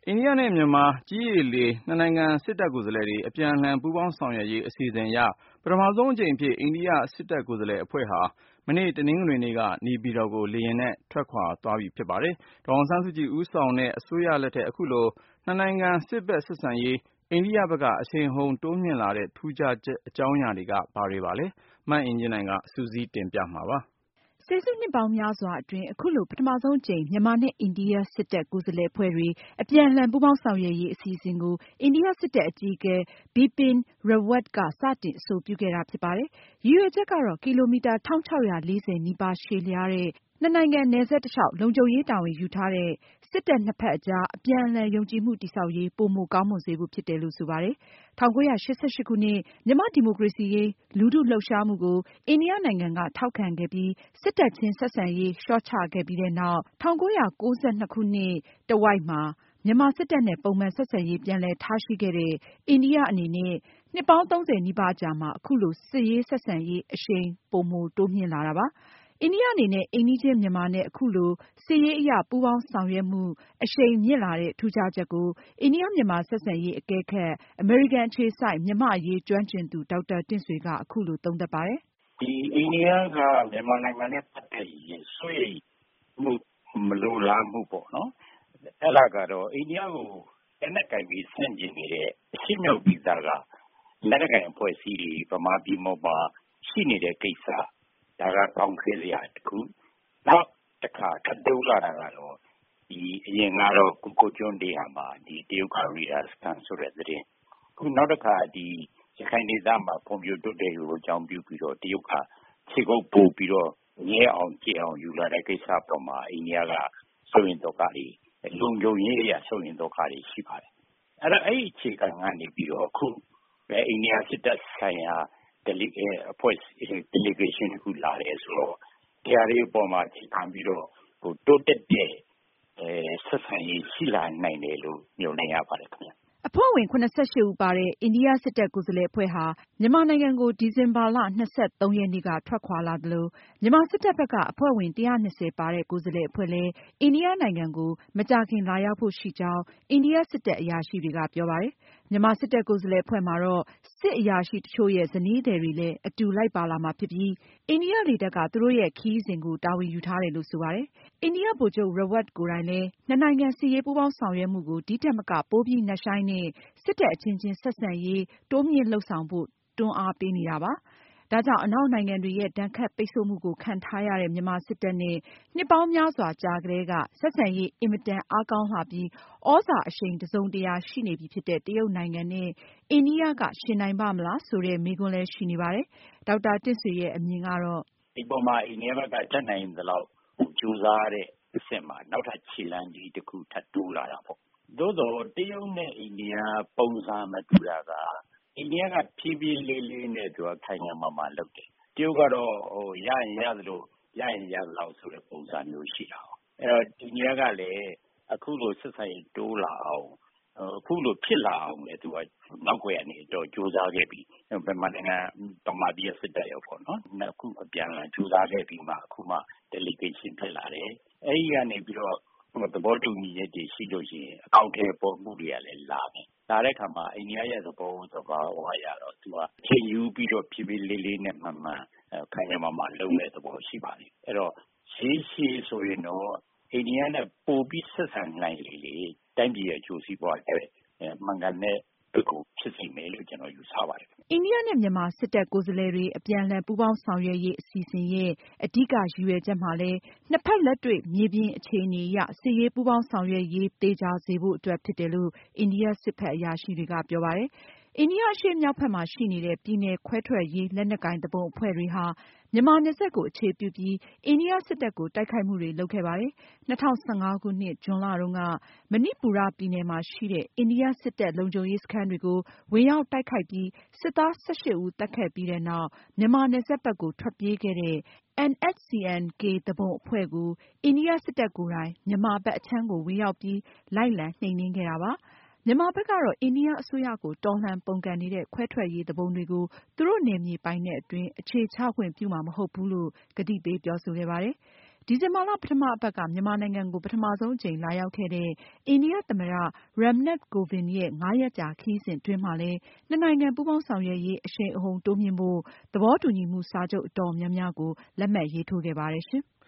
အိန္ဒိယနဲ့မြန်မာကြည်းရေလေနှစ်နိုင်ငံစစ်တပ်ကိုယ်စားလှယ်တွေအပြန်အလှန်ပူးပေါင်းဆောင်ရွက်ရေးအစီအစဉ်အရပထမဆုံးအကြိမ်အဖြစ်အိန္ဒိယစစ်တပ်ကိုယ်စားလှယ်အဖွဲ့ဟာမနေ့တနင်္ဂနွေနေ့ကနေပြည်တော်ကိုလေယာဉ်နဲ့ထွက်ခွာသွားပြီဖြစ်ပါတယ်။ဒေါ်အောင်ဆန်းစုကြည်ဦးဆောင်တဲ့အစိုးရလက်ထက်အခုလိုနှစ်နိုင်ငံစစ်ဘက်ဆက်ဆံရေးအိန္ဒိယဘက်ကအရှိန်အဟုန်တိုးမြင့်လာတဲ့ထူးခြားအကြောင်းအရာတွေကဘာတွေပါလဲ။မအင်ကြင်းနိုင်ကစုစည်းတင်ပြမှာပါ။ဆယ်စုနှစ်ပေါင်းများစွာအတွင်းအခုလိုပထမဆုံးအကြိမ်မြန်မာနဲ့အိန္ဒိယစစ်တပ်ကိုယ်စားလှယ်အဖွဲ့တွေအပြန်အလှန်ပူးပေါင်းဆောင်ရွက်ရေးအစီအစဉ်ကိုအိန္ဒိယစစ်တပ်အကြီးအကဲ Bipin Rawat ကစတင်အဆိုပြုခဲ့တာဖြစ်ပါတယ်။ရည်ရွယ်ချက်ကတော့ကီလိုမီတာ 1640 နီးပါးရှည်လျားတဲ့နှစ်နိုင်ငံနယ်စပ်တလျှောက်လုံခြုံရေးတာဝန်ယူထားတဲ့စစ်တပ်နှစ်ဖက်အကြားအပြန်အလှန်ယုံကြည်မှုတည်ဆောက်ရေးပိုမိုကောင်းမွန်စေဖို့ဖြစ်တယ်လို့ဆိုပါတယ်။ 1988 ခုနှစ်မြန်မာ့ဒီမိုကရေစီရေးလူထုလှုပ်ရှားမှုကိုအိန္ဒိယနိုင်ငံကထောက်ခံခဲ့ပြီးစစ်တပ်ချင်းဆက်ဆံရေးလျှော့ချခဲ့ပြီးတဲ့နောက် 1992 ခုနှစ်တဝိုက်မှာမြန်မာစစ်တပ်နဲ့ပုံမှန်ဆက်ဆံရေးပြန်လည်ထားရှိခဲ့တဲ့အိန္ဒိယအနေနဲ့နှစ်ပေါင်း 30 နီးပါးအကြာမှာအခုလိုစစ်ရေးဆက်ဆံရေးအရှိန်ပိုမိုတိုးမြင့်လာတာပါ။ အိန္ဒိယအနေနဲ့အိမ်နီးချင်းမြန်မာနဲ့အခုလိုစစ်ရေးအရပူးပေါင်းဆောင်ရွက်မှုအရှိန်မြင့်လာတဲ့ထူးခြားချက်ကိုအိန္ဒိယမြန်မာဆက်ဆံရေးအကဲခတ်အမေရိကန်အခြေစိုက်မြန်မာ့အရေးကျွမ်းကျင်သူဒေါက်တာတင့်ဆွေကအခုလိုသုံးသပ်ပါတယ်။ဒီအိန္ဒိယကမြန်မာနိုင်ငံနဲ့ပတ်သက်ရင်စိုးရိမ်မှုမလိုလားမှုပေါ့နော်။အဲ့ဒါကတော့အိန္ဒိယကိုလက်နက်ကိုင်ပြီးဆန့်ကျင်နေတဲ့အရှေ့မြောက်ဒေသကလက်နက်ကိုင်အဖွဲ့အစည်းတွေဗမာပြည်မှာရှိနေတဲ့ကိစ္စဒါကကောင်းခဲစရာတခုနောက်တစ်ခါထပ်တိုးလာတာကတော့ဒီအရင်ကတော့ကုကိုကျွန်းဒေဟာမှာဒီတရုတ်ကရီဒါစကန်ဆိုတဲ့တဲ့ခုနောက်တစ်ခါဒီရခိုင်ဒေသမှာဖွံ့ဖြိုးတိုးတက်ရေးကိုအကြောင်းပြုပြီးတော့တရုတ်ကခြေကုပ်ပို့ပြီးတော့ငဲအောင်ကြည့်အောင်ယူလာတဲ့ကိစ္စပေါ်မှာအိန္ဒိယကစိုးရင်တော့ကတွေလုံခြုံရေးအရာစိုးရင်တော့ကတွေရှိပါတယ်အဲ့ဒါအဲ့အခြေခံကနေပြီးတော့အခုအိန္ဒိယစစ်တပ်ဆိုင်ရာအဖွဲ့ delegation ခုလာတယ်ဆိုတော့တရားရေးပေါ်မှာခြေခံပြီးတော့တိုးတက်တဲ့ဆက်ဆံရေးရှိလာနိုင်တယ်လို့ညွှန်နေရပါတယ်ခင်ဗျ။အဖွဲ့ဝင် 78 ဦးပါတဲ့အိန္ဒိယစစ်တပ်ကိုယ်စားလှယ်အဖွဲ့ဟာမြန်မာနိုင်ငံကိုဒီဇင်ဘာလ 23 ရက်နေ့ကထွက်ခွာလာသလိုမြန်မာစစ်တပ်ဘက်ကအဖွဲ့ဝင် 120 ပါတဲ့ကိုယ်စားလှယ်အဖွဲ့လည်းအိန္ဒိယနိုင်ငံကိုမကြာခင်လာရောက်ဖို့ရှိကြောင်းအိန္ဒိယစစ်တပ်အရာရှိတွေကပြောပါတယ်။မြန်မာစစ်တပ်ကိုယ်စားလှယ်အဖွဲ့မှာတော့စစ်အရာရှိတချို့ရဲ့ဇနီးသည်တွေလည်းအတူလိုက်ပါလာမှာဖြစ်ပြီးအိန္ဒိယလေတပ်ကသူတို့ရဲ့ခရီးစဉ်ကိုတာဝန်ယူထားတယ်လို့ဆိုပါတယ်။အိန္ဒိယဗိုလ်ချုပ် Rawat ကိုယ်တိုင်လည်းနှစ်နိုင်ငံစစ်ရေးပူးပေါင်းဆောင်ရွက်မှုကိုဒီထက်မကပိုပြီးနက်ရှိုင်းတဲ့စစ်တပ်အချင်းချင်းဆက်ဆံရေးတိုးမြင့်လုပ်ဆောင်ဖို့တွန်းအားပေးနေတာပါ။ဒါကြောင့်အနောက်နိုင်ငံတွေရဲ့ဒဏ်ခတ်ပိတ်ဆို့မှုကိုခံထားရတဲ့မြန်မာစစ်တပ်နဲ့နှစ်ပေါင်းများစွာကြာကတည်းကဆက်ဆံရေးအင်မတန်အားကောင်းလာပြီးသြဇာအရှိန်တစုံတရာရှိနေပြီဖြစ်တဲ့တရုတ်နိုင်ငံနဲ့အိန္ဒိယကယှဉ်နိုင်ပါ့မလားဆိုတဲ့မေးခွန်းလည်းရှိနေပါတယ်။ဒေါက်တာတင့်ဆွေရဲ့အမြင်ကတော့ဒီပေါ်မှာအိန္ဒိယဘက်ကတတ်နိုင်သလောက်ကြိုးစားတဲ့အဆင့်မှာနောက်ထပ်ခြေလှမ်းကြီးတစ်ခုထပ်တိုးလာတာပေါ့သို့တော့တရုတ်နဲ့အိန္ဒိယပုံစံမတူတာကအိန္ဒိယကဖြည်းဖြည်းလေးနဲ့သူကခိုင်ငံမာလုပ်တယ်တရုတ်ကတော့ရရင်ရသလိုရရင်ရသလောက်ဆိုတဲ့ပုံစံမျိုးရှိတာအဲ့တော့အိန္ဒိယကလည်းအခုလိုဆက်ဆံရေးတိုးလာအောင်အခုလိုဖြစ်လာအောင်လေသူကနောက်ွယ်ကနေတော့ကြိုးစားခဲ့ပြီဗမာနိုင်ငံဗမာပြည်စစ်တပ်ရောပေါ့နော်အခုအပြန်လာကြိုးစားခဲ့ပြီးမှအခုမှ delegation ဖြစ်လာတယ်အဲ့ဒီကနေပြီးတော့သဘောတူညီချက်တွေရှိလို့ရှိရင်အကောင့်ထဲပေါ်မှုတွေကလည်းလာတယ်လာတဲ့အခါမှာအိန္ဒိယရဲ့သဘောဝရတော့သူကချိန်ယူပြီးတော့ဖြည်းဖြည်းလေးနဲ့မှန်ခိုင်မာလုံးတဲ့သဘောရှိပါတယ်အဲ့တော့ရှေးဆိုရင်တော့အိန္ဒိယနဲ့ပိုပြီးဆက်ဆံနိုင်လေတိုင်းပြည်ရဲ့အကျိုးစီးပွားတွေမှန်ကန်တဲ့ကိုဖြစ်စီမယ်လို့ကျွန်တော်ယူဆပါတယ်အိန္ဒိယနဲ့မြန်မာစစ်တပ်ကိုယ်စားလှယ်တွေအပြန်အလှန်ပူးပေါင်းဆောင်ရွက်ရေးအစီအစဉ်ရဲ့အဓိကရည်ရွယ်ချက်မှာလည်းနှစ်ဖက်လက်တွေ့မြေပြင်အခြေအနေအရစစ်ရေးပူးပေါင်းဆောင်ရွက်ရေးသေချာစေဖို့အတွက်ဖြစ်တယ်လို့အိန္ဒိယစစ်ဘက်အရာရှိတွေကပြောပါတယ်။အိန္ဒိယအရှေ့မြောက်ဘက်မှာရှိနေတဲ့ပြည်နယ်ခွဲထွက်ရေးလက်နက်ကိုင်သူပုန်အဖွဲ့တွေဟာမြန်မာနယ်စပ်ကိုအခြေပြုပြီးအိန္ဒိယစစ်တပ်ကိုတိုက်ခိုက်မှုတွေလုပ်ခဲ့ပါတယ်။ 2015 ခုနှစ်ဇွန်လတုန်းကမဏိပူရပြည်နယ်မှာရှိတဲ့အိန္ဒိယစစ်တပ်လုံခြုံရေးစခန်းတွေကိုဝင်ရောက်တိုက်ခိုက်ပြီးစစ်သား 18 ဦးသတ်ခဲ့ပြီးတဲ့နောက်မြန်မာနယ်စပ်ဘက်ကိုထွက်ပြေးခဲ့တဲ့ NHCN-K သူပုန်အဖွဲ့ကိုအိန္ဒိယစစ်တပ်ကိုယ်တိုင်မြန်မာဘက်အခြမ်းကိုဝင်ရောက်ပြီးလိုက်လံနှိမ်နင်းခဲ့တာပါ။ မြန်မာဘက်ကတော့အိန္ဒိယအစိုးရကိုတော်လှန်ပုန်ကန်နေတဲ့ခွဲထွက်ရေးသူပုန်တွေကိုသူတို့နယ်မြေပိုင်နက်အတွင်းအခြေချခွင့်ပြုမှာမဟုတ်ဘူးလို့ကတိပေးပြောဆိုခဲ့ပါတယ်။ဒီဇင်ဘာလ ပထမအပတ်က မြန်မာနိုင်ငံကို ပထမဆုံးအကြိမ်လာရောက်ခဲ့တဲ့ အိန္ဒိယသမ္မတ Ram Nath Kovind ရဲ့ ၅ ရက်ကြာခရီးစဉ်အတွင်းမှာလည်း နှစ်နိုင်ငံပူးပေါင်းဆောင်ရွက်ရေး အရှိန်အဟုန်တိုးမြှင့်ဖို့ သဘောတူညီမှုစာချုပ် အတော်များများကို လက်မှတ်ရေးထိုးခဲ့ပါတယ်ရှင်။